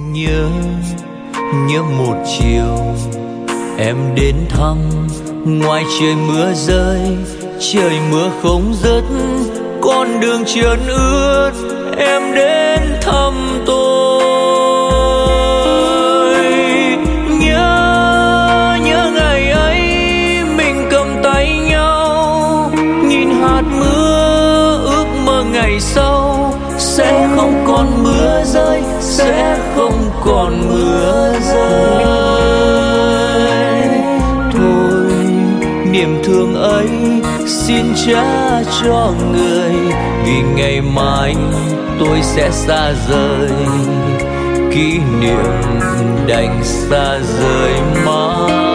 Nhớ, nhớ một chiều em đến thăm, ngoài trời mưa rơi, trời mưa không dứt, con đường trơn ướt, em đến thăm tôi. Nhớ, nhớ ngày ấy mình cầm tay nhau, nhìn hạt mưa ước mơ ngày sau sẽ không còn mưa rơi, sẽ không còn mưa rơi. Thôi niềm thương ấy xin trả cho người, vì ngày mai tôi sẽ xa rời, kỷ niệm đành xa rời mãi.